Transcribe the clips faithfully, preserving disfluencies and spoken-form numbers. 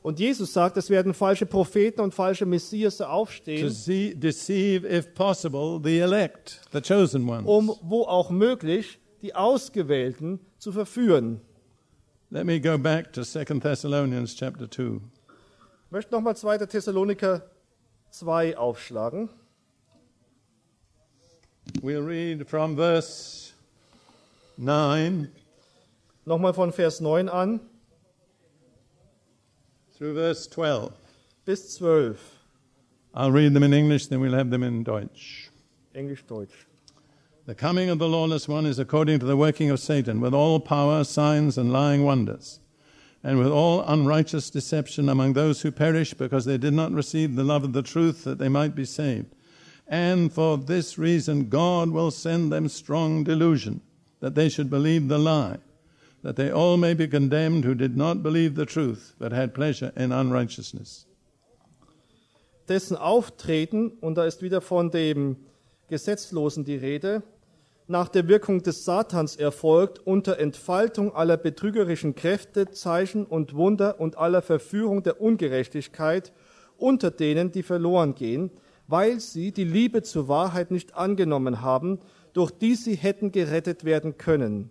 Und Jesus sagt, es werden falsche Propheten und falsche Messias to aufstehen, see, deceive, if possible, the elect, the chosen ones. um, wo auch möglich, die Ausgewählten zu verführen. Let me go back to Second Thessalonians chapter two. Ich möchte nochmal zweiter Thessaloniker zwei aufschlagen. We'll read from verse nine Nochmal von Vers neun an through verse twelve. bis zwölf. I'll read them in English, then we'll have them in Deutsch. Englisch-Deutsch. The coming of the lawless one is according to the working of Satan, with all power, signs, and lying wonders, and with all unrighteous deception among those who perish, because they did not receive the love of the truth, that they might be saved. And for this reason God will send them strong delusion, that they should believe the lie, that they all may be condemned who did not believe the truth, but had pleasure in unrighteousness. Dessen Auftreten, und da ist wieder von dem Gesetzlosen die Rede, nach der Wirkung des Satans erfolgt, unter Entfaltung aller betrügerischen Kräfte, Zeichen und Wunder und aller Verführung der Ungerechtigkeit, unter denen, die verloren gehen, weil sie die Liebe zur Wahrheit nicht angenommen haben, durch die sie hätten gerettet werden können.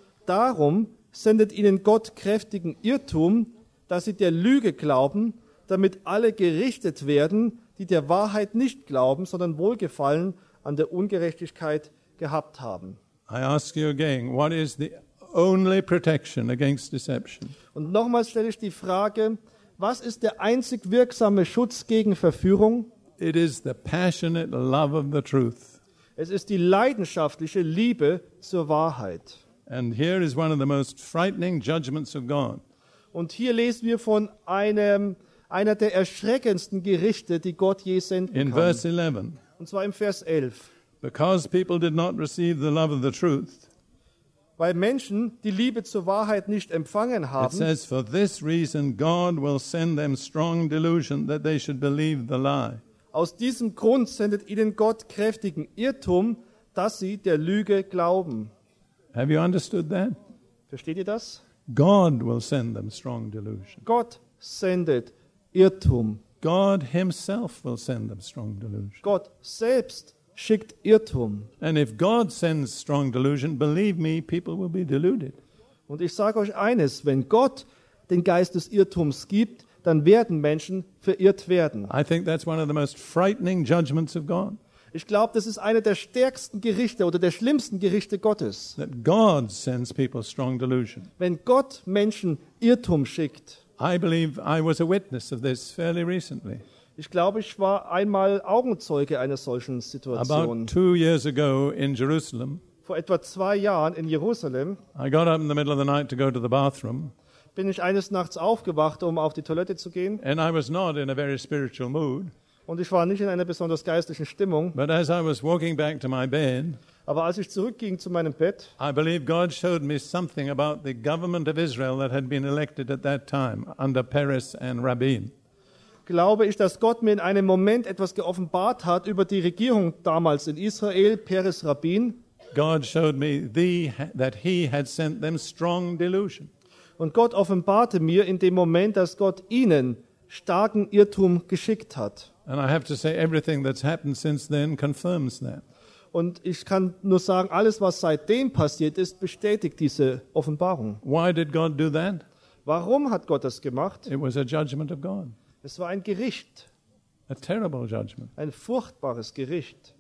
Darum sendet ihnen Gott kräftigen Irrtum, dass sie der Lüge glauben, damit alle gerichtet werden, die der Wahrheit nicht glauben, sondern Wohlgefallen an der Ungerechtigkeit gehabt haben. I ask you again, what is the only protection against deception? Und nochmals stelle ich die Frage, was ist der einzig wirksame Schutz gegen Verführung? It is the passionate love of the truth. Es ist die leidenschaftliche Liebe zur Wahrheit. And here is one of the most frightening judgments of God. Und hier lesen wir von einem, einer der erschreckendsten Gerichte, die Gott je senden In kann. verse eleven, Und zwar im Vers elf. because people did not receive the love of the truth, Weil Menschen die Liebe zur Wahrheit nicht empfangen it haben, says, for this reason God will send them strong delusion that they should believe the lie. aus diesem Grund sendet ihnen Gott kräftigen Irrtum, dass sie der Lüge glauben. Have you understood that? Versteht ihr das? God will send them strong delusion. Gott sendet Irrtum. God himself will send them strong delusion. Gott selbst schickt Irrtum. And if God sends strong delusion, believe me, people will be deluded. Und ich sage euch eines, wenn Gott den Geist des Irrtums gibt, dann werden Menschen verirrt werden. I think that's one of the most frightening judgments of God. Ich glaube, das ist eine der stärksten Gerichte oder der schlimmsten Gerichte Gottes. That God sends people strong delusion. Wenn Gott Menschen Irrtum schickt. I believe I was a witness of this fairly recently. Ich glaube, ich war einmal Augenzeuge einer solchen Situation. About two years ago in Jerusalem, Vor etwa zwei Jahren in Jerusalem I got up in the middle of the night to go to the bathroom, bin ich eines Nachts aufgewacht, um auf die Toilette zu gehen. and I was not in a very spiritual mood. Und ich war nicht in einer besonders geistlichen Stimmung. But as I was walking back to my bed, Aber als ich zurückging zu meinem Bett, I believe God showed me something about the government of Israel that had been elected at that time under Peres and Rabin. glaube ich, dass Gott mir in einem Moment etwas geoffenbart hat über die Regierung damals in Israel, Peres Rabin. God showed me the, that he had sent them strong delusion. Und Gott offenbarte mir in dem Moment, dass Gott ihnen starken Irrtum geschickt hat. And I have to say, everything that's happened since then confirms that. Und ich kann nur sagen, alles, was seitdem passiert ist, bestätigt diese Offenbarung. Why did God do that? Warum hat Gott das gemacht? It was a judgment of God, Es war ein Gericht, a terrible judgment. ein furchtbares Gericht.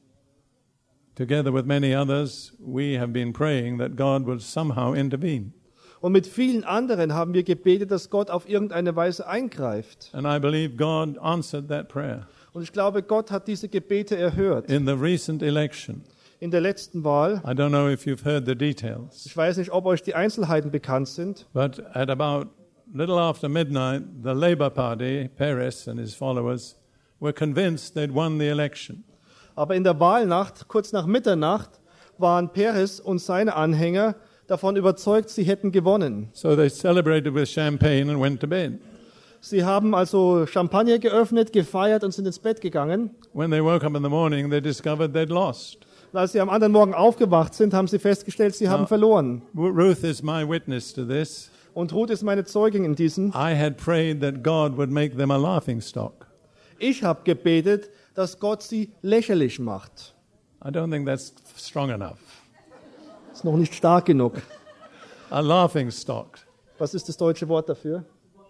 Together with many others, we have been praying that God would somehow intervene. Und mit vielen anderen haben wir gebetet, dass Gott auf irgendeine Weise eingreift. And I believe God answered that prayer. Und ich glaube, Gott hat diese Gebete erhört. In the recent election, In der letzten Wahl, I don't know if you've heard the details, ich weiß nicht, ob euch die Einzelheiten bekannt sind, but at about little after midnight, the Labour Party, Peres and his followers, were convinced they'd won the election. aber in der Wahlnacht, kurz nach Mitternacht, waren Peres und seine Anhänger davon überzeugt, sie hätten gewonnen. So they celebrated with champagne and went to bed. Sie haben also Champagner geöffnet, gefeiert und sind ins Bett gegangen. When they woke up in the morning, they discovered they'd lost. Und als sie am anderen Morgen aufgewacht sind, haben sie festgestellt, sie haben Ja. verloren. Ruth is my witness to this. Und Ruth ist meine Zeugin in diesem. I had prayed that God would make them a laughing stock. Ich habe gebetet, dass Gott sie lächerlich macht. I don't think that's strong enough. Ist noch nicht stark genug. A laughing stock. Was ist das deutsche Wort dafür?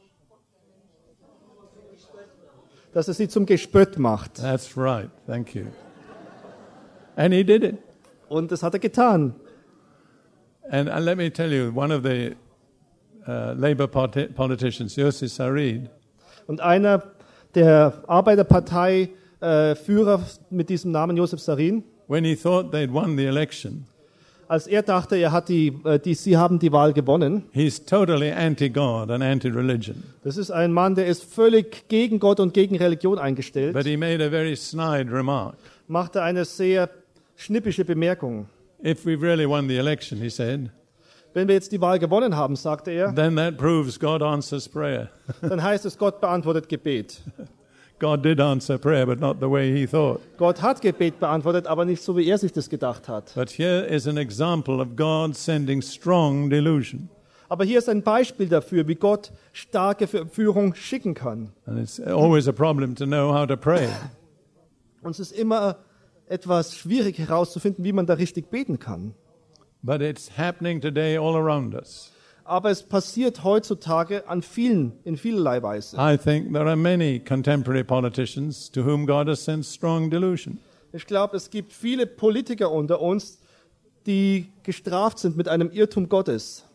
Dass er sie zum Gespött macht. That's right. Thank you. And he did it. Und das hat er getan. And, and let me tell you, one of the uh, Labour politi- politicians, Yossi Sarid, Und einer der Arbeiterpartei-Führer mit diesem Namen, Josef Sarin, when he thought they'd won the election, als er dachte, er hat die, äh, die, sie haben die Wahl gewonnen, he's totally anti-God and anti-religion. das ist ein Mann, der ist völlig gegen Gott und gegen Religion eingestellt, But he made a very snide remark. machte eine sehr schnippische Bemerkung. If we've really won the election, he said, Wenn wir jetzt die Wahl gewonnen haben, sagte er, then that proves God answers prayer. dann heißt es, Gott beantwortet Gebet. God did answer prayer, but not the way he thought. Gott hat Gebet beantwortet, aber nicht so, wie er sich das gedacht hat. But here is an example of God sending strong delusion. Aber hier ist ein Beispiel dafür, wie Gott starke Verführung schicken kann. And it's always a problem to know how to pray. Und es ist immer etwas schwierig herauszufinden, wie man da richtig beten kann. But it's happening today all around us. Aber es passiert heutzutage an vielen, in vielerlei Weise. I think there are many contemporary politicians to whom God has sent strong delusion. Ich glaube, es gibt viele Politiker unter uns, die gestraft sind mit einem Irrtum Gottes.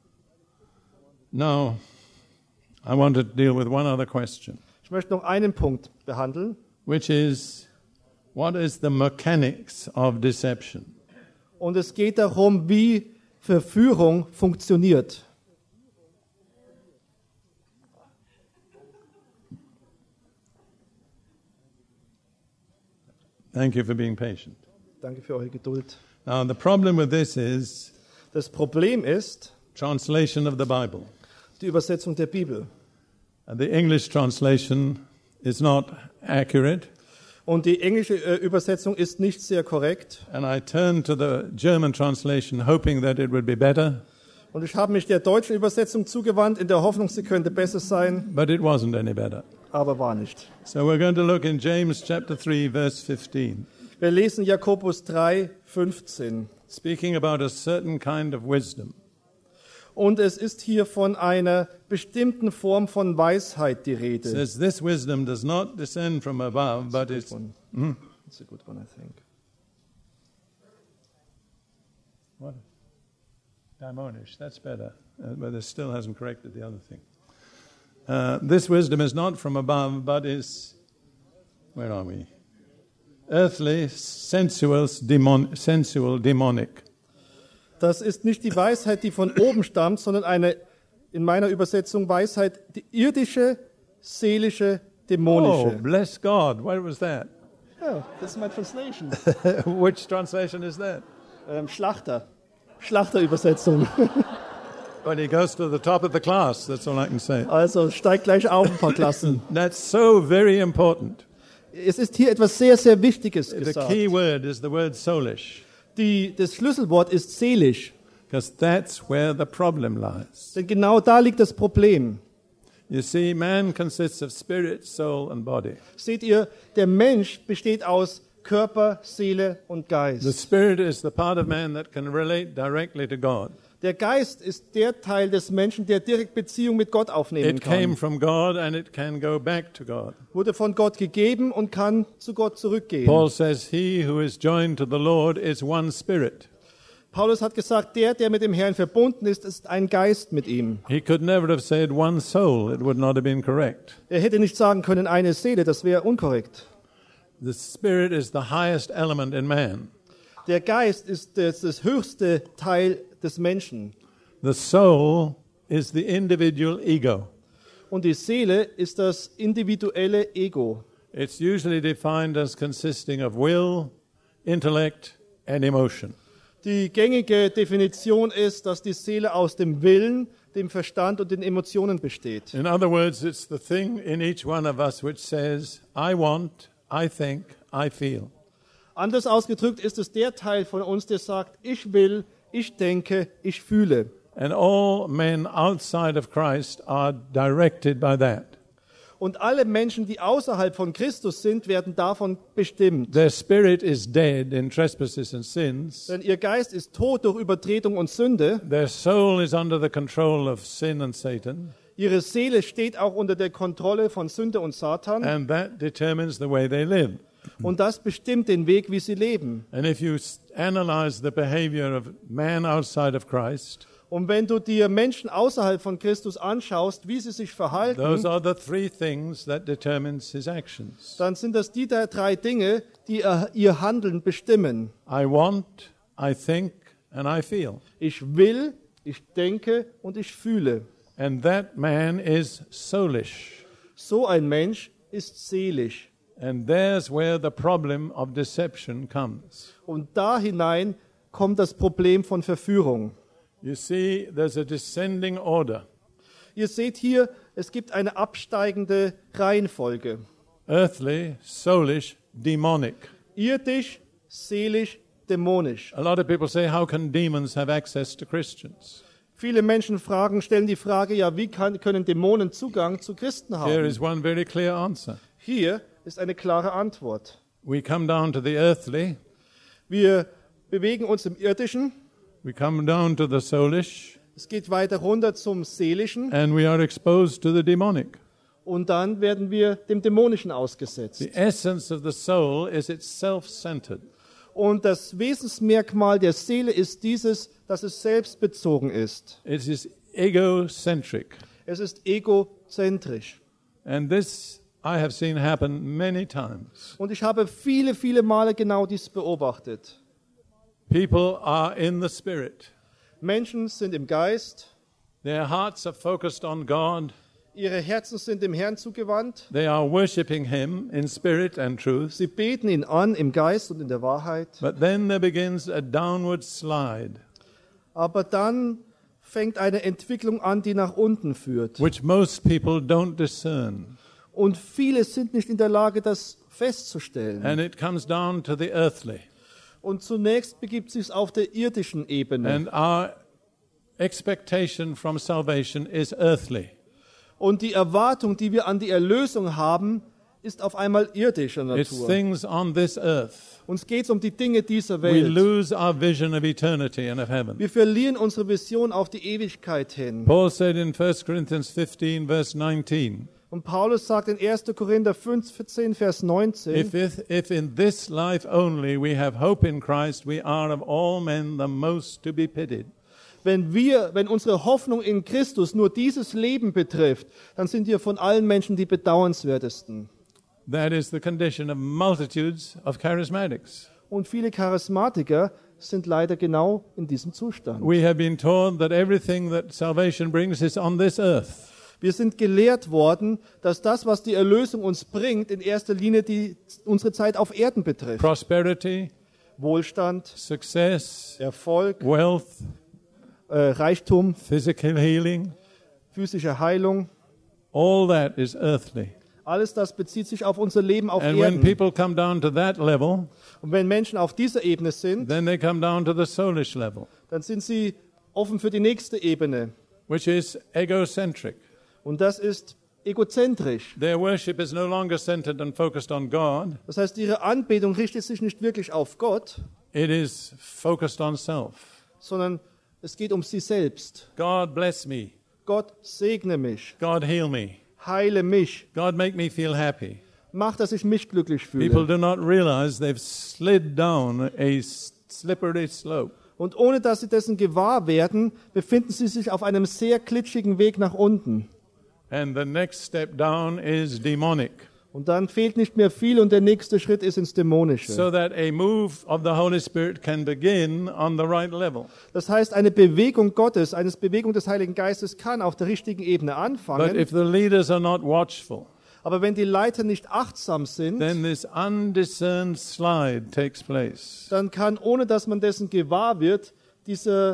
Now, I want to deal with one other question, Ich möchte noch einen Punkt behandeln, which is, what is the mechanics of deception? und es geht darum, wie Verführung funktioniert. Thank you for being patient. Danke für eure Geduld. Now, the problem with this is Das Problem ist translation of the Bible. die Übersetzung der Bibel. And the English translation is not accurate. Und die englische äh, Übersetzung ist nicht sehr korrekt. And I turned to the German translation hoping that it would be better, Und ich habe mich der deutschen Übersetzung zugewandt, in der Hoffnung, sie könnte besser sein, but it wasn't any better. aber war nicht. So we're going to look in James chapter three, verse fifteen, Wir lesen Jakobus drei, fünfzehn. speaking about a certain kind of wisdom. Und es ist hier von einer bestimmten Form von Weisheit die It Rede. says, this wisdom does not descend from above, but it's... That's a good one, I think. What? Daimonish, that's better. Uh, but it still hasn't corrected the other thing. Uh, this wisdom is not from above, but is... Where are we? Earthly, sensual, demon, sensual, demonic. Das ist nicht die Weisheit, die von oben stammt, sondern eine, in meiner Übersetzung, Weisheit, die irdische, seelische, Oh, dämonische. bless God. Where was that? Oh, das ist my translation. Which translation is that? Ähm, Schlachter. Schlachterübersetzung. Well, he goes to the top of the class, that's all I can say. Also steigt gleich auf ein paar Klassen. That's so very important. Es ist hier etwas sehr, sehr Wichtiges The gesagt. key word is the word soulish, Die, das Schlüsselwort ist seelisch. because that's where the problem lies. Denn genau da liegt das Problem. You see, man consists of spirit, soul, and body. Seht ihr, der Mensch besteht aus Körper, Seele und The Geist. spirit is the part of man that can relate directly to God. Der Geist ist der Teil des Menschen, der direkt Beziehung mit Gott aufnehmen It came kann. from God and it can go back to God. Wurde von Gott gegeben und kann zu Gott zurückgehen. Paul says, he who is joined to the Lord is one spirit. Paulus hat gesagt, der, der mit dem Herrn verbunden ist, ist ein Geist mit ihm. He could never have said one soul. It would not have been correct. Er hätte nicht sagen können, eine Seele, das wäre unkorrekt. The spirit is the highest element in man. Der Geist ist das, das höchste Teil des Menschen. The soul is the individual ego. Und die Seele ist das individuelle Ego. It's usually defined as consisting of will, intellect, and emotion. Die gängige Definition ist, dass die Seele aus dem Willen, dem Verstand und den Emotionen besteht. In other words, it's the thing in each one of us which says, I want, I think, I feel. Anders ausgedrückt ist es der Teil von uns, der sagt, ich will, ich denke, ich fühle. And all men outside of Christ are directed by that. Und alle Menschen, die außerhalb von Christus sind, werden davon bestimmt. Their spirit is dead in trespasses and sins. Denn ihr Geist ist tot durch Übertretung und Sünde. Their soul is under the control of sin and Satan. Ihre Seele steht auch unter der Kontrolle von Sünde und Satan. And that determines the way they live. Und das bestimmt den Weg, wie sie leben. And if you analyze the behavior of man outside of Christ, Und wenn du dir Menschen außerhalb von Christus anschaust, wie sie sich verhalten, those are the three things that determines his actions. dann sind das die drei Dinge, die ihr Handeln bestimmen. I want, I think, and I feel. Ich will, ich denke und ich fühle. And that man is soulish. So ein Mensch ist seelisch. And there's where the problem of deception comes. Und da hinein kommt das Problem von Verführung. You see, there's a descending order. Ihr seht hier, es gibt eine absteigende Reihenfolge. Earthly, soulish, demonic. Irdisch, seelisch, dämonisch. A lot of people say, how can demons have access to Christians? Viele Menschen fragen, stellen die Frage, ja, wie kann, können Dämonen Zugang zu Christen Here haben? is one very clear answer. Hier ist eine klare Antwort. We come down to the earthly, Wir bewegen uns im Irdischen, we come down to the soulish, es geht weiter runter zum Seelischen and we are exposed to the demonic. und dann werden wir dem Dämonischen ausgesetzt. The essence of the soul is it's self-centered. Und das Wesensmerkmal der Seele ist dieses, dass es selbstbezogen ist. It is egocentric. Es ist egozentrisch. And this I have seen happen many times. Und ich habe viele, viele Male genau dies beobachtet. People are in the spirit. Menschen sind im Geist, Their hearts are focused on God. ihre Herzen sind dem Herrn zugewandt. They are worshiping Him in spirit and truth. Sie beten ihn an im Geist und in der Wahrheit. But then there begins a downward slide, Aber dann fängt eine Entwicklung an, die nach unten führt. which most people don't discern. Und viele sind nicht in der Lage, das festzustellen. And it comes down to the earthly. Und zunächst begibt sich auf der irdischen Ebene. And our expectation from salvation is earthly. Und die Erwartung, die wir an die Erlösung haben, ist auf einmal irdischer It's Natur. things on this earth. Uns geht es um die Dinge dieser We Welt. lose our vision of eternity and of heaven. Wir verlieren unsere Vision auf die Ewigkeit hin. Paul said in First Corinthians fifteen, verse nineteen, Und Paulus sagt in erster Korinther fünfzehn, Vers neunzehn, if, if, if in this life only we have hope in Christ, we are of all men the most to be pitied. wenn wir, wenn unsere Hoffnung in Christus nur dieses Leben betrifft, dann sind wir von allen Menschen die bedauernswertesten. That is the condition of multitudes of charismatics. Und viele Charismatiker sind leider genau in diesem Zustand. We have been told that everything that salvation brings is on this earth. Wir sind gelehrt worden, dass das, was die Erlösung uns bringt, in erster Linie die, unsere Zeit auf Erden betrifft. Prosperity, Wohlstand, success, Erfolg, wealth, äh, Reichtum, physical healing, physische Heilung, all that is earthly. alles das bezieht sich auf unser Leben auf And when Erden. people come down to that level, Und wenn Menschen auf dieser Ebene sind, then they come down to the soulish level, dann sind sie offen für die nächste Ebene. which is egocentric. Und das ist egozentrisch. Their worship is no longer centered and focused on God. Das heißt, ihre Anbetung richtet sich nicht wirklich auf Gott, It is focused on self. sondern es geht um sie selbst. God bless me. Gott segne mich, God heal me. heile mich, God make me feel happy. mach, dass ich mich glücklich People fühle. do not realize they've slid down a slippery slope. Und ohne dass sie dessen gewahr werden, befinden sie sich auf einem sehr glitschigen Weg nach unten. And the next step down is demonic. Und dann fehlt nicht mehr viel und der nächste Schritt ist ins Dämonische. So that a move of the Holy Spirit can begin on the right level. Das heißt, eine Bewegung Gottes, eine Bewegung des Heiligen Geistes kann auf der richtigen Ebene But anfangen. if the leaders are not watchful, Aber wenn die Leiter nicht achtsam sind, then this undiscerned slide takes place. dann kann, ohne dass man dessen gewahr wird, diese,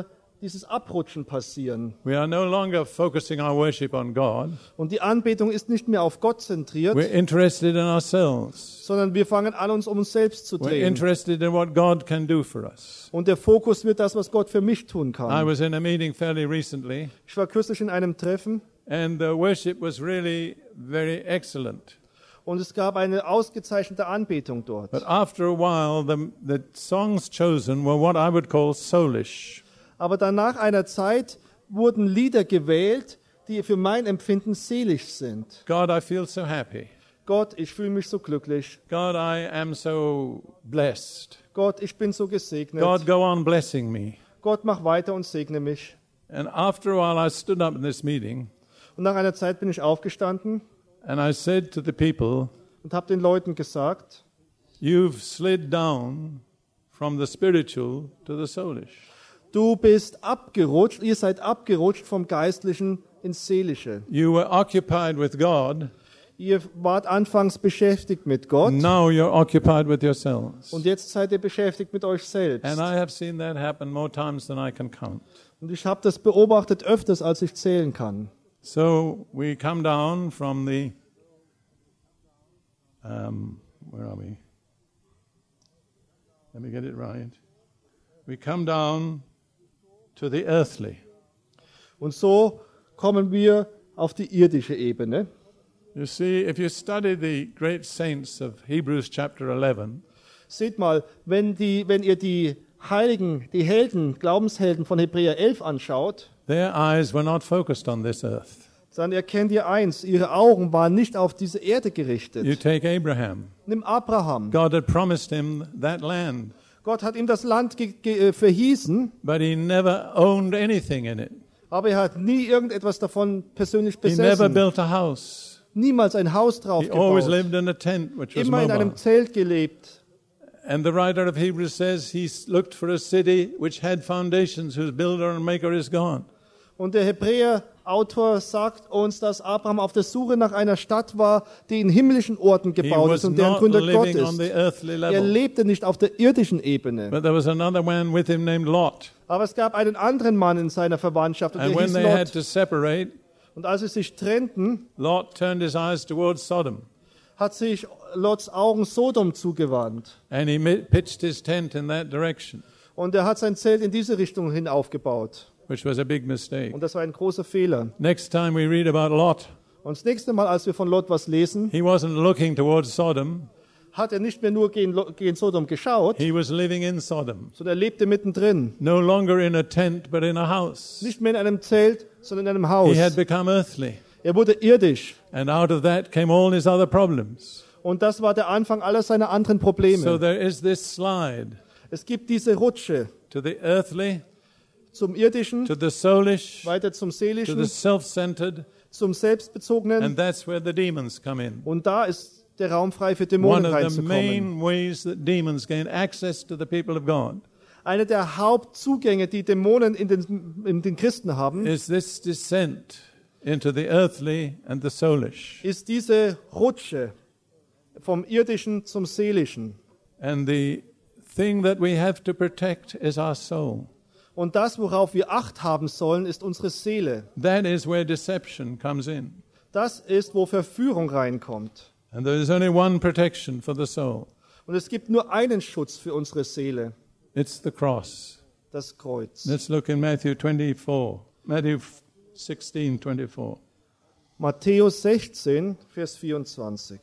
dieses Abrutschen passieren. We are no longer focusing our worship on God. Und die Anbetung ist nicht mehr auf Gott zentriert, We're interested in ourselves. sondern wir fangen an, uns um uns selbst zu We're drehen. interested in what God can do for us. Und der Fokus wird das, was Gott für mich tun I kann. was in a meeting fairly recently, Ich war kürzlich in einem Treffen and the worship was really very excellent. und es gab eine ausgezeichnete Anbetung dort. But after a while, the, the songs chosen were what I would call soulish. Aber dann nach einer Zeit wurden Lieder gewählt, die für mein Empfinden seelisch sind. God, I feel so happy. Gott, ich fühle mich so glücklich. God, I am so blessed. Gott, ich bin so gesegnet. God, go on blessing me. Gott, mach weiter und segne mich. And after a while, I stood up in this meeting Und nach einer Zeit bin ich aufgestanden and I said to the people, und habe den Leuten gesagt, you've slid down from the spiritual to the soulish. du bist abgerutscht, ihr seid abgerutscht vom Geistlichen ins Seelische. You were occupied with God. Ihr wart anfangs beschäftigt mit Gott Now you're occupied with yourselves. und jetzt seid ihr beschäftigt mit euch selbst. And I have seen that happen more times than I can count. Und ich habe das beobachtet öfters, als ich zählen kann. So we come down from the, um, where are we? Let me get it right. We come down to the earthly. Und so kommen wir auf die irdische Ebene. You see, if you study the great saints of Hebrews chapter eleven, Seht mal, wenn, die, wenn ihr die Heiligen, die Helden, Glaubenshelden von Hebräer elf anschaut, their eyes were not focused on this earth. dann erkennt ihr eins, ihre Augen waren nicht auf diese Erde You gerichtet. take Abraham. Nimm Abraham. God had promised him that land, Gott hat ihm das Land ge ge verhießen, but he never owned anything in it. aber er hat nie irgendetwas davon persönlich He never besessen. built a house. Niemals ein Haus drauf He always gebaut. lived in a tent, which was Immer in mobile. einem Zelt gelebt. And the writer of Hebrews says he looked for a city which had foundations, whose builder and maker is gone. Und der Hebräer-Autor sagt uns, dass Abraham auf der Suche nach einer Stadt war, die in himmlischen Orten He gebaut was ist und deren not Gründer Gott living on the ist. earthly Er level. lebte nicht auf der irdischen Ebene. But there was another man with him named Lot. Aber es gab einen anderen Mann in seiner Verwandtschaft und And der when hieß they had Lot. to separate, Und als sie sich trennten, Lot turned his eyes towards Sodom. hat sich Lots Augen Sodom zugewandt. And he mi- pitched his tent in that direction, Und er hat sein Zelt in diese Richtung hin aufgebaut. which was a big mistake. Und das war ein großer Fehler. Next time we read about Lot, Und das nächste Mal, als wir von Lot was lesen, he wasn't looking towards Sodom, hat er nicht mehr nur gegen, Lo- gegen Sodom geschaut, he was living in Sodom. sondern er lebte mittendrin. No longer in a tent, but in a house. Nicht mehr in einem Zelt, sondern in einem Haus. He had become earthly. Er wurde irdisch. And out of that came all his other problems. Und das war der Anfang aller seiner anderen So Probleme. there is this slide Es gibt diese Rutsche to the earthly, zum Irdischen, to the soulish, weiter zum to the Seelischen, self-centered, zum Selbstbezogenen. and that's where the demons come in. Und da ist der Raum frei für One Dämonen of the reinzukommen. main ways that demons gain access to the people of God Eine der Hauptzugänge, die Dämonen in den, in den Christen haben, is this descent into the earthly and the soulish. ist diese Rutsche vom Irdischen zum Seelischen. And the thing that we have to protect is our soul. Und das, worauf wir Acht haben sollen, ist unsere Seele. That is where deception comes in. Das ist, wo Verführung reinkommt. And there is only one protection for the soul. Und es gibt nur einen Schutz für unsere Seele, It's the cross. das Kreuz. Let's look in Matthew twenty-four, Matthew sixteen, twenty-four. Matthäus sechzehn, Vers vierundzwanzig.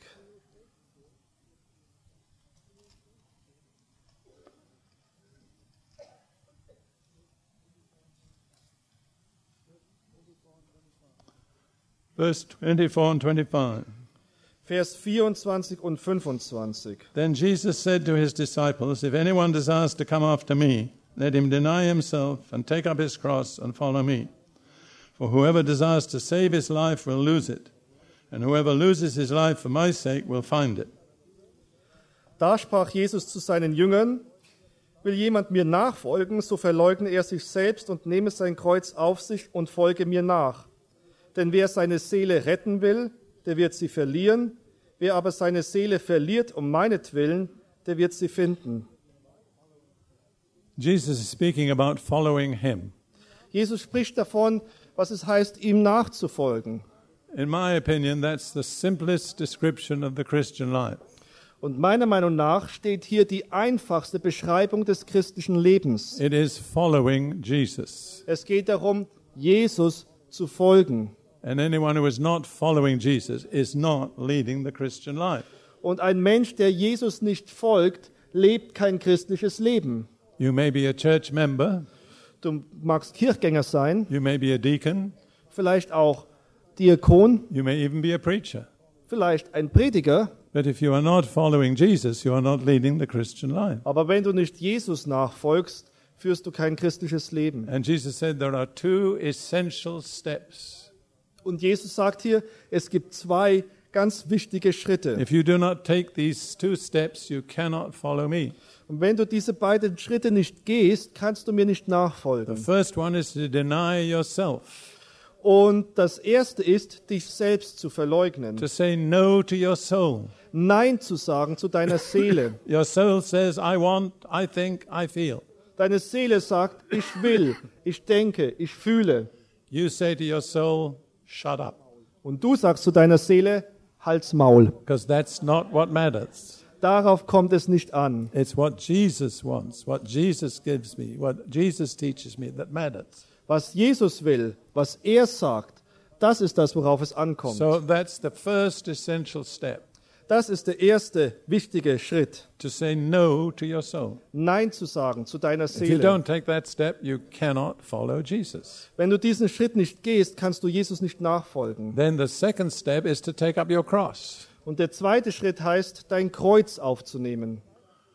Verse twenty-four and twenty-five. Vers vierundzwanzig und fünfundzwanzig. Then Jesus said to his disciples, if anyone desires to come after me, let him deny himself and take up his cross and follow me. For whoever desires to save his life will lose it, and whoever loses his life for my sake will find it. Da sprach Jesus zu seinen Jüngern: Will jemand mir nachfolgen, so verleugne er sich selbst und nehme sein Kreuz auf sich und folge mir nach. Denn wer seine Seele retten will, der wird sie verlieren. Wer aber seine Seele verliert um meinetwillen, der wird sie finden. Jesus is speaking about following him. Jesus spricht davon, was es heißt, ihm nachzufolgen. In my opinion, that's the simplest description of the Christian life. Und meiner Meinung nach steht hier die einfachste Beschreibung des christlichen Lebens. It is following Jesus. Es geht darum, Jesus zu folgen. And anyone who is not following Jesus is not leading the Christian life. Und ein Mensch, der Jesus nicht folgt, lebt kein christliches Leben. You may be a church member, Du magst Kirchgänger sein, you may be a deacon, vielleicht auch Diakon, you may even be a preacher. vielleicht ein Prediger. But if you are not following Jesus, you are not leading the Christian life. Aber wenn du nicht Jesus nachfolgst, führst du kein christliches Leben. And Jesus said there are two essential steps. Und Jesus sagt hier, es gibt zwei ganz wichtige Schritte. If you do not take these two steps, you cannot follow me. Und wenn du diese beiden Schritte nicht gehst, kannst du mir nicht The nachfolgen. first one is to deny yourself, Und das erste ist, dich selbst zu verleugnen. to say no to your soul. Nein zu sagen zu deiner Seele. Your soul says, I want, I think, I feel. Deine Seele sagt, ich will, ich denke, ich fühle. You say to your soul, shut up, Und du sagst zu deiner Seele, halt's Maul. because that's not what matters. Darauf kommt es nicht an. It's what Jesus wants, what Jesus gives me, what Jesus teaches me that matters. Was Jesus will, was er sagt, das ist das, worauf es ankommt. So that's the first essential step, Das ist der erste wichtige Schritt. to say no to your soul. Nein zu sagen zu deiner If you Seele. don't take that step, you cannot follow Jesus. Wenn du diesen Schritt nicht gehst, kannst du Jesus nicht nachfolgen. Then the second step is to take up your cross. Und der zweite Schritt heißt, dein Kreuz aufzunehmen.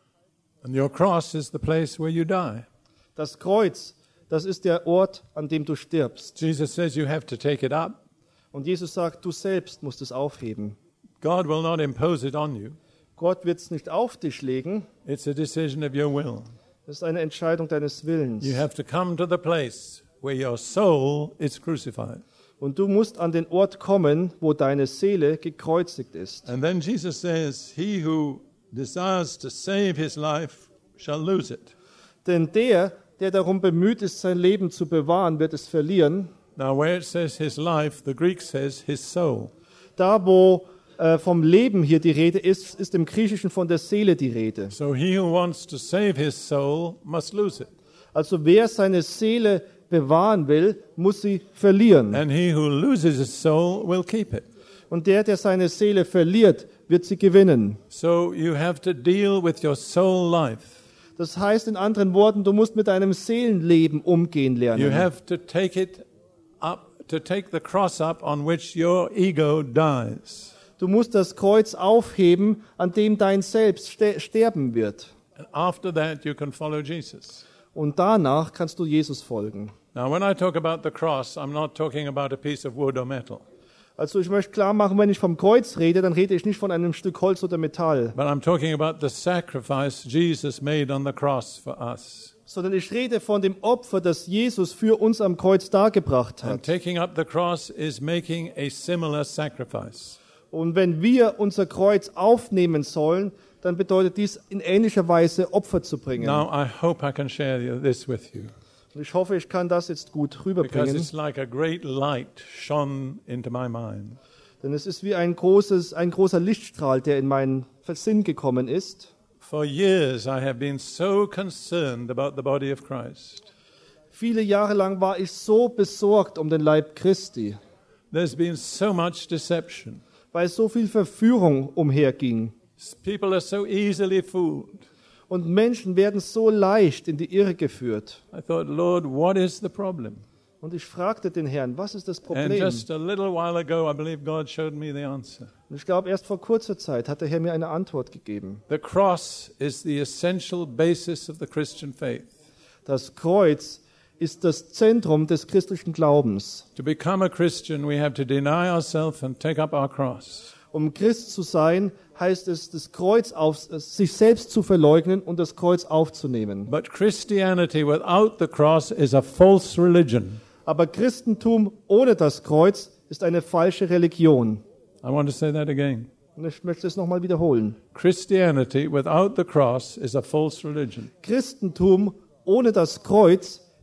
And your cross is the place where you die. Das Kreuz, das ist der Ort, an dem du stirbst. Jesus says you have to take it up. Und Jesus sagt, du selbst musst es aufheben. God will not impose it on you. Gott wird es nicht auf dich legen. It's a decision of your will. Das ist eine Entscheidung deines Willens. You have to come to the place where your soul is crucified. Und du musst an den Ort kommen, wo deine Seele gekreuzigt ist. And then Jesus says, he who desires to save his life shall lose it. Denn der, der darum bemüht ist, sein Leben zu bewahren, wird es verlieren. Now where it says his life, the Greek says his soul. Da, wo äh, vom Leben hier die Rede ist, ist im Griechischen von der Seele die Rede. So he who wants to save his soul must lose it. Also wer seine Seele bewahren will, muss sie verlieren. And he who loses his soul will keep it. Und der, der seine Seele verliert, wird sie gewinnen. So you have to deal with your soul life. Das heißt in anderen Worten, du musst mit deinem Seelenleben umgehen You lernen. have to take it up, to take the cross up on which your ego dies. Du musst das Kreuz aufheben, an dem dein Selbst ste- sterben wird. And after that you can follow Jesus. Und danach kannst du Jesus folgen. Now when I talk about the cross, I'm not talking about a piece of wood or metal, Also ich möchte klar machen, wenn ich vom Kreuz rede, dann rede ich nicht von einem Stück Holz oder Metall, but I'm talking about the sacrifice Jesus made on the cross for us. sondern ich rede von dem Opfer, das Jesus für uns am Kreuz dargebracht And hat. taking up the cross is making a similar sacrifice. Und wenn wir unser Kreuz aufnehmen sollen, dann bedeutet dies in ähnlicher Weise Opfer zu bringen. Now I hope I can share this with you, Und ich hoffe, ich kann das jetzt gut because rüberbringen, it's like a great light shone into my mind. denn es ist wie ein, großes, ein großer Lichtstrahl, der in meinen Sinn gekommen ist. For years I have been so concerned about the body of Christ. Viele Jahre lang war ich so besorgt um den Leib Christi, There's been so much deception. weil so viel Verführung umherging. People are so easily fooled. Und Menschen werden so leicht in die Irre geführt. I thought, Lord, what is the problem? Und ich fragte den Herrn, was ist das And Problem? just a little while ago, I believe God showed me the answer. Und ich glaube, erst vor kurzer Zeit hat der Herr mir eine Antwort gegeben. The cross is the essential basis of the Christian faith. Das Kreuz ist das Zentrum des christlichen Glaubens. To become a Christian, we have to deny ourselves and take up our cross. Um Christ zu sein, heißt es, das Kreuz auf, sich selbst zu verleugnen und das Kreuz aufzunehmen. But Christianity without the cross is a false religion. Aber Christentum ohne das Kreuz ist eine falsche Religion. I want to say that again. Und ich möchte es nochmal wiederholen. Christianity without the cross is a false religion. Christentum ohne das Kreuz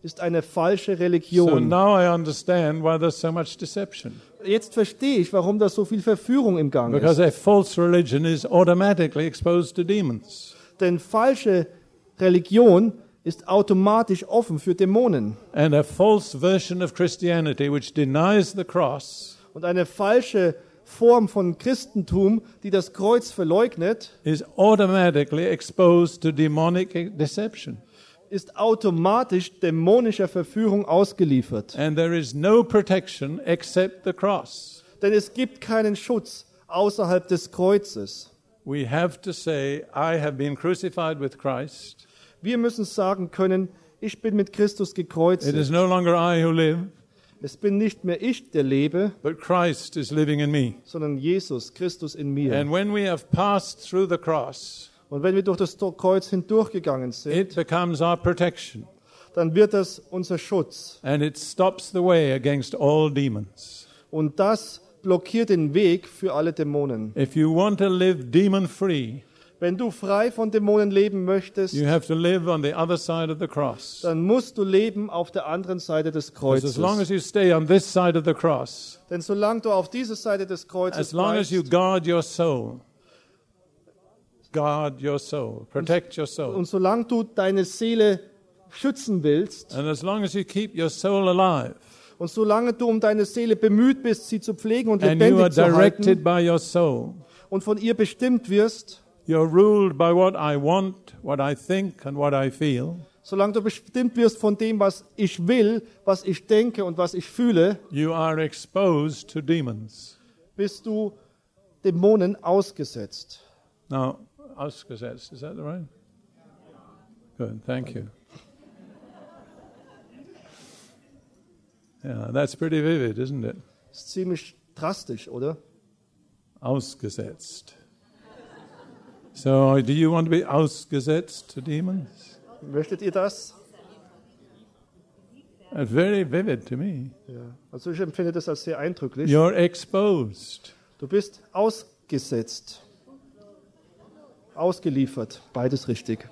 ist eine falsche So Religion. now I understand why there's so much deception. Jetzt verstehe ich, warum da so viel Verführung im Gang Because ist. a false religion is automatically exposed to demons. Denn falsche Religion ist automatisch offen für Dämonen. And a false version of Christianity which denies the cross Und eine falsche Form von Christentum, die das Kreuz verleugnet, is automatically exposed to demonic deception. ist automatisch dämonischer Verführung ausgeliefert. And there is no protection except the cross. Denn es gibt keinen Schutz außerhalb des Kreuzes. We have to say, I have been crucified with Christ. Wir müssen sagen können, ich bin mit Christus It is gekreuzigt. no longer I who live, Es bin nicht mehr ich, der lebe, but Christ is living in me. sondern Jesus, Christus in mir. And when we have passed through the cross, Und wenn wir durch das Kreuz hindurchgegangen sind, it becomes our protection. dann wird das unser Schutz. And it stops the way against all demons. Und das blockiert den Weg für alle Dämonen. If you want to live demon-free, Wenn du frei von Dämonen leben möchtest, you have to live on the other side of the cross. dann musst du leben auf der anderen Seite des Because as long Kreuzes. as you stay on this side of the cross, Denn solange du auf dieser Seite des Kreuzes as long as you bleibst guard your soul, guard your soul, protect your soul, und solange du deine Seele schützen willst and as long as you keep your soul alive, und solange du um deine Seele bemüht bist, sie zu pflegen und and you are lebendig zu directed halten by your soul, und von ihr bestimmt wirst, you're ruled by what I want, what I think, and what I feel, solange du bestimmt wirst von dem, was ich will, was ich denke und was ich fühle, you are exposed to demons. bist du Dämonen ausgesetzt. Now, ausgesetzt, is that right? Good, thank you. Yeah, that's pretty vivid, isn't it? Das ist ziemlich drastisch, oder? Ausgesetzt. So, do you want to be ausgesetzt to demons? Möchtet ihr das? That's very vivid to me. Ja. Also ich empfinde das als sehr eindrücklich. You're exposed. Du bist ausgesetzt. Ausgeliefert. Beides richtig.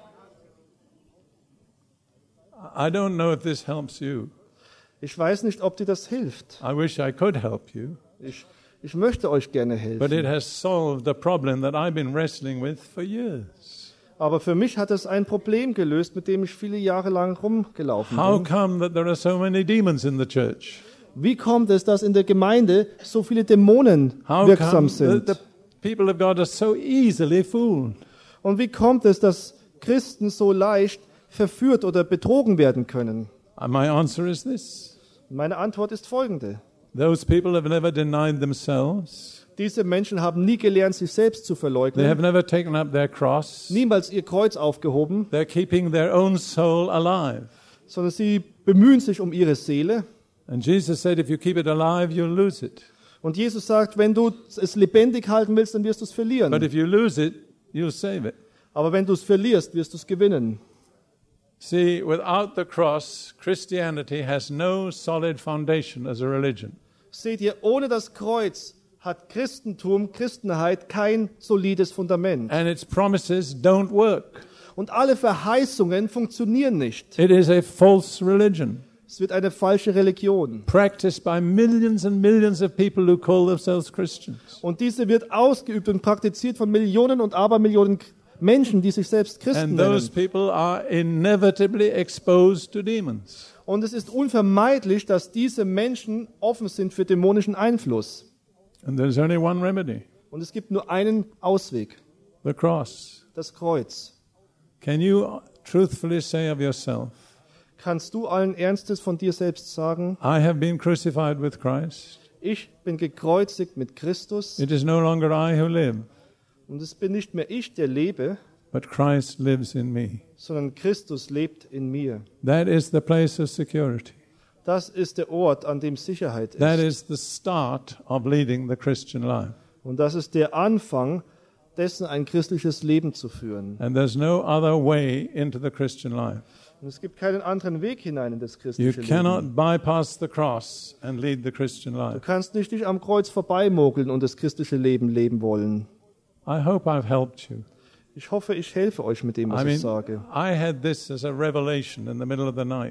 I don't know if this helps you. Ich weiß nicht, ob dir das hilft. I wish I could help you. Ich, ich möchte euch gerne But it helfen. has solved the problem that I've been wrestling with for years. Aber für mich hat es ein Problem gelöst, mit dem ich viele Jahre lang rumgelaufen How bin. come that there are so many demons in the church? Wie kommt es, dass in der Gemeinde so viele Dämonen How wirksam come the, sind? the people of God are so easily fooled? Und wie kommt es, dass Christen so leicht verführt oder betrogen werden können? Uh, My answer is this. Meine Antwort ist folgende. Those people have never denied themselves. Diese Menschen haben nie gelernt, sich selbst zu They verleugnen, have never taken up their cross. niemals ihr Kreuz aufgehoben, They're keeping their own soul alive. sondern sie bemühen sich um ihre Seele. And Jesus said, if you keep it alive, you'll lose it. Und Jesus sagt, wenn du es lebendig halten willst, dann wirst du es But verlieren. if you lose it, you'll save it. Aber wenn du es verlierst, wirst du es gewinnen. See, without the cross, Christianity has no solid foundation as a religion. Seht ihr, ohne das Kreuz hat Christentum, Christenheit kein solides Fundament. And its promises don't work. Und alle Verheißungen funktionieren nicht. It is a false religion, Es wird eine falsche Religion. practiced by millions and millions of people who call themselves Christians. Und diese wird ausgeübt und praktiziert von Millionen und Abermillionen Menschen, die sich selbst Christen And those nennen. people are inevitably exposed to demons. Und es ist unvermeidlich, dass diese Menschen offen sind für dämonischen Einfluss. And there's only one remedy, Und es gibt nur einen Ausweg, the cross. das Kreuz. Can you truthfully say of yourself, Kannst du allen Ernstes von dir selbst sagen, I have been crucified with Christ. ich bin gekreuzigt mit Christus It is no longer I who live, und es bin nicht mehr ich, der lebe, but Christ lives in me. sondern Christus lebt in mir. That is the place of security. Das ist der Ort, an dem Sicherheit That ist. is the start of leading the Christian life. Und das ist der Anfang dessen, ein christliches Leben zu führen. And there's no other way into the Christian life. Und es gibt keinen anderen Weg hinein in das You christliche Leben. cannot bypass the cross and lead the Christian Du life. kannst nicht dich am Kreuz vorbeimogeln und das christliche Leben leben wollen. I hope I've helped you. Ich hoffe, ich helfe euch mit dem, was I mean, ich sage. I had this as a revelation in the middle of the night.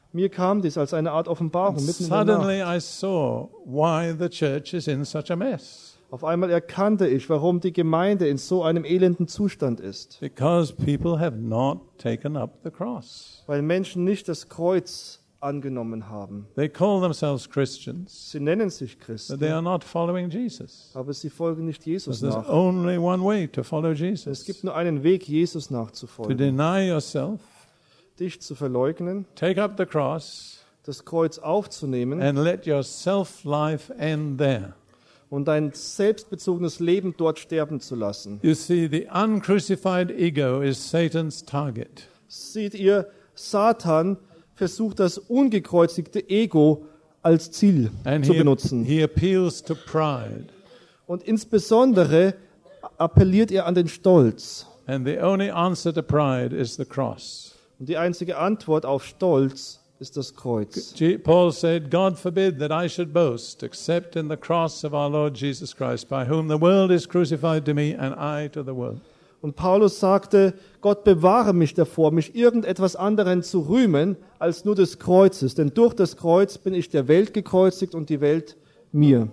Mir kam dies als eine Art Offenbarung mitten in der Suddenly Nacht. I saw why the church is in such a mess. Auf einmal erkannte ich, warum die Gemeinde in so einem elenden Zustand ist. Because people have not taken up the cross. Weil Menschen nicht das Kreuz angenommen haben. They call themselves Christians, Sie nennen sich but Christen, they are not following Jesus. aber sie folgen nicht Jesus Because there's nach. only one way to follow Es Jesus. gibt nur einen Weg, Jesus To nachzufolgen. deny yourself, Dich zu verleugnen, take up the cross, das Kreuz aufzunehmen and let your self-life end there. und dein selbstbezogenes Leben dort sterben zu lassen. You see, the uncrucified ego is Satan's target. Seht ihr, Satan versucht das ungekreuzigte Ego als Ziel And zu he, benutzen. he appeals to pride. Und insbesondere appelliert er an den Stolz. And the only answer to pride is the cross. Und die einzige Antwort auf Stolz ist das Kreuz. G- Paul said, God forbid that I should boast except in the cross of our Lord Jesus Christ, by whom the world is crucified to me and I to the world. Und Paulus sagte, Gott bewahre mich davor, mich irgendetwas anderen zu rühmen, als nur des Kreuzes. Denn durch das Kreuz bin ich der Welt gekreuzigt und die Welt mir.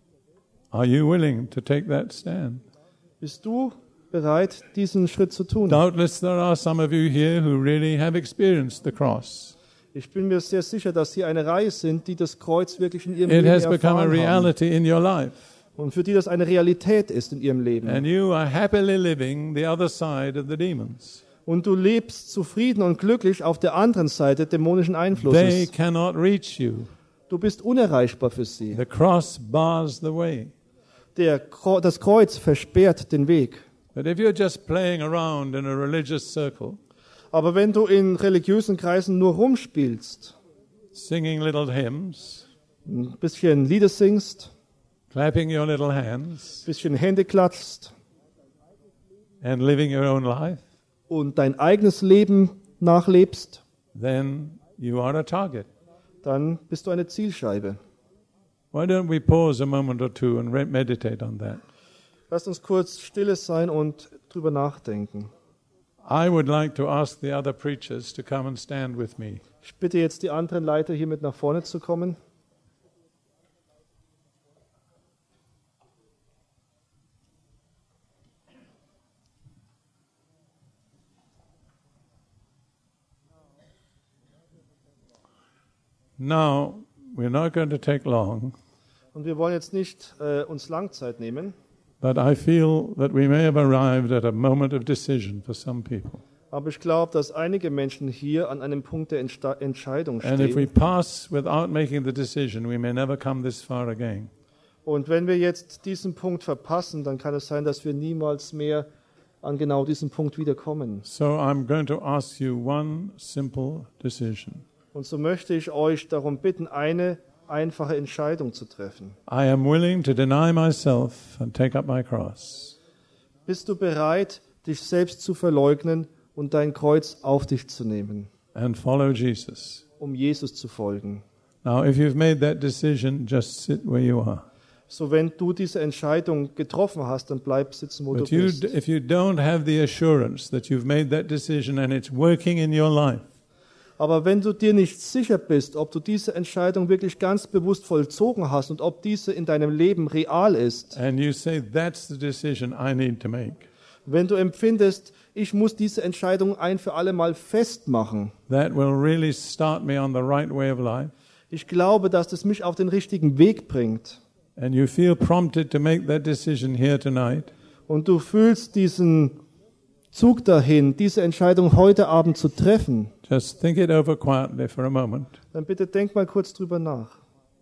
Are you willing to take that stand? Bist du bereit, diesen Schritt zu tun? Doubtless there are some of you here who really have experienced the cross. Ich bin mir sehr sicher, dass hier eine Reihe sind, die das Kreuz wirklich in ihrem It Leben has become a erfahren haben. reality in your life. Und für die das eine Realität ist in ihrem Leben. And you are happily living the other side of the demons. Und du lebst zufrieden und glücklich auf der anderen Seite dämonischen They Einflusses. cannot reach you. Du bist unerreichbar für sie. The cross bars the way. Der, Kro- das Kreuz versperrt den Weg. But if you're just playing around in a religious circle, Aber wenn du in religiösen Kreisen nur rumspielst, singing little hymns, ein bisschen Lieder singst, clapping your little hands, ein bisschen Hände klatschst and living your own life, und dein eigenes Leben nachlebst, then you are a target. dann bist du eine Zielscheibe. Why don't we pause a moment or two and re- meditate on that? Lasst uns kurz stille sein und drüber nachdenken. I would like to ask the other preachers to come and stand with me. Ich bitte jetzt die anderen Leiter hier mit nach vorne zu kommen. Now, we're not going to take long, Und wir wollen jetzt nicht äh, uns Langzeit nehmen, but I feel that we may have arrived at a moment of decision for some people. aber ich glaube, dass einige Menschen hier an einem Punkt der Entsta- Entscheidung And if we stehen. pass without making the decision, we may never come this far again. Und wenn wir jetzt diesen Punkt verpassen, dann kann es sein, dass wir niemals mehr an genau diesen Punkt wiederkommen. So I'm going to ask you one simple decision. Und so möchte ich euch darum bitten, eine einfache Entscheidung zu treffen. I am willing to deny myself and take up my cross. Bist du bereit, dich selbst zu verleugnen und dein Kreuz auf dich zu nehmen, And follow Jesus. um Jesus zu folgen? Now, if you've made that decision, just sit where you are. So, wenn du diese Entscheidung getroffen hast, dann bleib sitzen, wo But du you, bist. if you don't have the assurance that you've made that decision and it's working in your life, Aber wenn du dir nicht sicher bist, ob du diese Entscheidung wirklich ganz bewusst vollzogen hast und ob diese in deinem Leben real ist, and you say, that's the decision I need to make, wenn du empfindest, ich muss diese Entscheidung ein für alle Mal festmachen, that will really start me on the right way of life, ich glaube, dass das mich auf den richtigen Weg bringt and you feel prompted to make that decision here tonight, und du fühlst diesen Zug dahin, diese Entscheidung heute Abend zu treffen, just think it over quietly for a moment. dann bitte denk mal kurz drüber nach.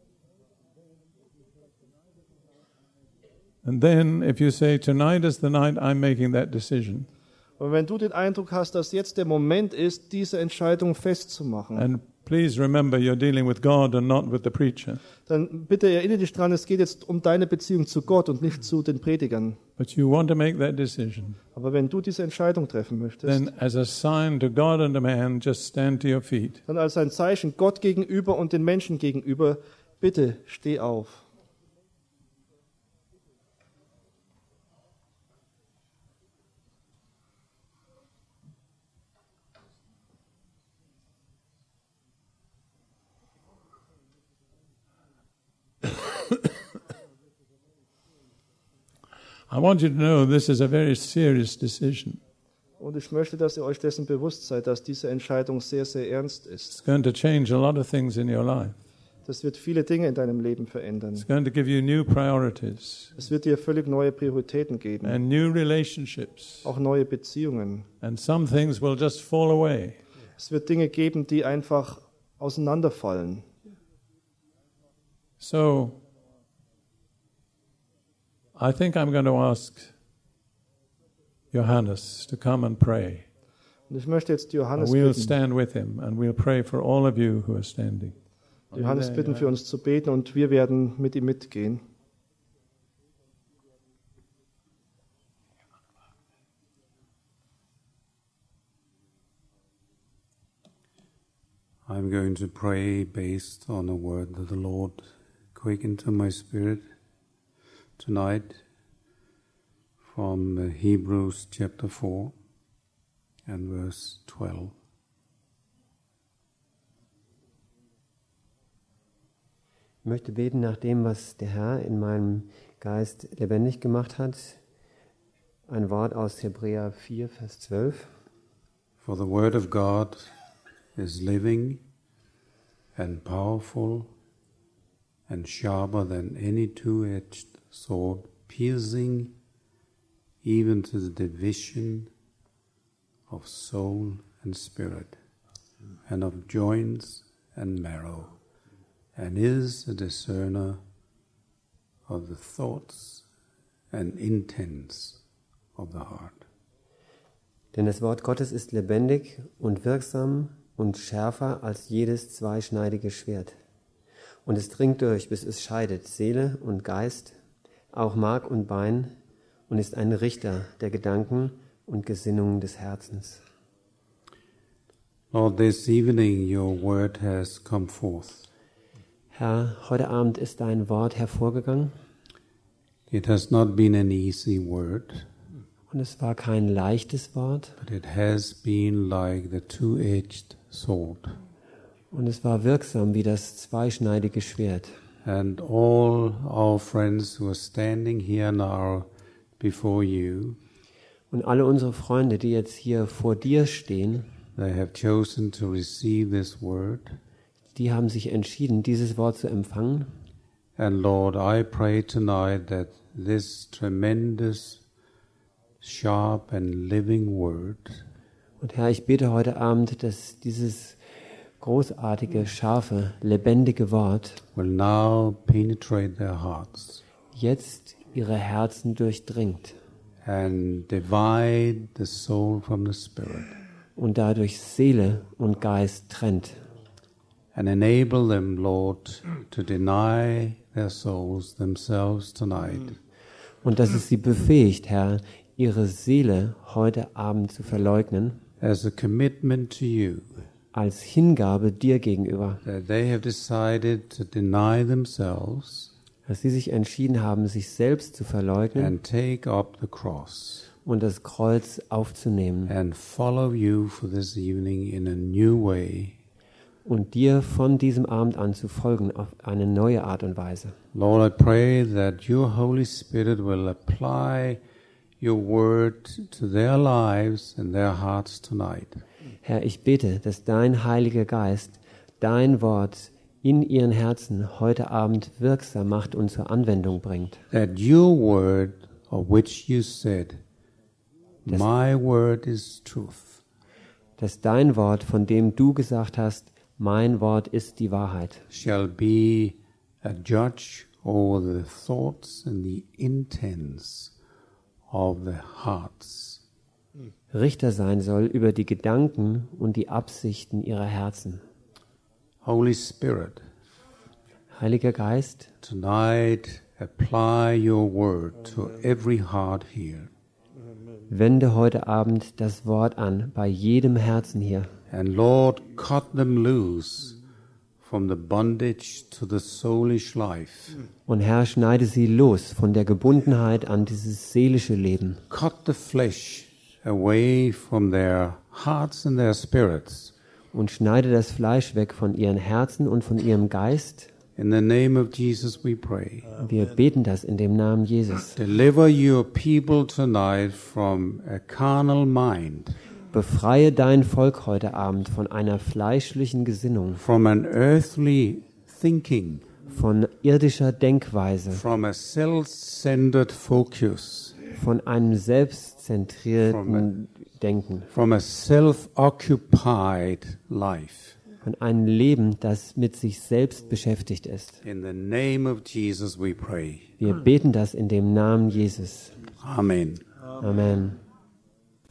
And then, if you say, tonight is the night I'm making that decision, Und wenn du den Eindruck hast, dass jetzt der Moment ist, diese Entscheidung festzumachen, and please remember you're dealing with God and not with the preacher, dann bitte erinnere dich dran, es geht jetzt um deine Beziehung zu Gott und nicht zu den Predigern. but you want to make that decision, Aber wenn du diese Entscheidung treffen möchtest, then as a sign to God and to man, just stand to your feet. dann als ein Zeichen Gott gegenüber und den Menschen gegenüber, bitte steh auf. I want you to know this is a very serious decision. Und ich möchte, dass ihr euch dessen bewusst seid, dass diese Entscheidung sehr, sehr ernst It's ist. going to change a lot of things in your life. Das wird viele Dinge in deinem Leben verändern. It's going to give you new priorities Es wird dir völlig neue Prioritäten geben, and new relationships. auch neue Beziehungen. And some things will just fall away. Es wird Dinge geben, die einfach auseinanderfallen. So, I think I'm going to ask Johannes to come and pray. Und ich möchte jetzt Johannes We'll bitten, stand with him and we'll pray for all of you who are standing. Johannes bitten, für uns zu beten, und wir werden mit ihm mitgehen. I'm going to pray based on a word that the Lord quickened to my spirit tonight from uh, Hebrews chapter four and verse twelve. Ich möchte beten nach dem, was der Herr in meinem Geist lebendig gemacht hat. Ein Wort aus Hebräer vier, Vers zwölf. For the word of God is living and powerful and sharper than any two-edged sword, piercing even to the division of soul and spirit, and of joints and marrow, and is a discerner of the thoughts and intents of the heart. Denn das Wort Gottes ist lebendig und wirksam und schärfer als jedes zweischneidige Schwert. Und es dringt durch, bis es scheidet Seele und Geist, auch Mark und Bein, und ist ein Richter der Gedanken und Gesinnungen des Herzens. Lord, this evening your word has come forth. Herr, heute Abend ist dein Wort hervorgegangen, It has not been an easy word, und es war kein leichtes Wort, but it has been like the two-edged sword. und es war wirksam wie das zweischneidige Schwert. And all our friends who are standing here now before you, Und alle unsere Freunde, die jetzt hier vor dir stehen, they have chosen to receive this word. die haben sich entschieden, dieses Wort zu empfangen. And Lord, I pray tonight that this tremendous, sharp and living word Und Herr, ich bete heute Abend, dass dieses großartige, scharfe, lebendige Wort will now penetrate their hearts jetzt ihre Herzen durchdringt and divide the soul from the spirit, und dadurch Seele und Geist trennt. and enable them, Lord, to deny their souls themselves tonight, Und dass es sie befähigt, Herr, ihre Seele heute Abend zu verleugnen, as a commitment to you, als Hingabe dir gegenüber. that they have decided to deny themselves Dass sie sich entschieden haben, sich selbst zu verleugnen and take up the cross und das Kreuz aufzunehmen and follow you for this evening in a new way. und dir von diesem Abend an zu folgen auf eine neue Art und Weise. Lord, I pray that your Holy Spirit will apply your word to their lives and their hearts tonight. Herr, ich bete, dass dein Heiliger Geist dein Wort in ihren Herzen heute Abend wirksam macht und zur Anwendung bringt. That your word, of which you said, Das- my word is truth, Dass dein Wort, von dem du gesagt hast, mein Wort ist die Wahrheit, shall be a judge over the thoughts and the intents of the hearts. Richter sein soll über die Gedanken und die Absichten ihrer Herzen. Holy Spirit, Heiliger Geist, tonight apply your word to every heart here. wende heute Abend das Wort an bei jedem Herzen hier. And Lord, cut them loose from the bondage to the soulish life. Und Herr, schneide sie los von der Gebundenheit an dieses seelische Leben. Cut the flesh away from their hearts and their spirits. Und schneide das Fleisch weg von ihren Herzen und von ihrem Geist. In the name of Jesus we pray. Wir beten das in dem Namen Jesus. Deliver your people tonight from a carnal mind, Befreie dein Volk heute Abend von einer fleischlichen Gesinnung, from an earthly thinking, von irdischer Denkweise, from a self-centered focus, von einem selbstzentrierten Denken, from a self-occupied life. von einem Leben, das mit sich selbst beschäftigt ist. In the name of Jesus we pray. Wir beten das in dem Namen Jesus. Amen. Amen.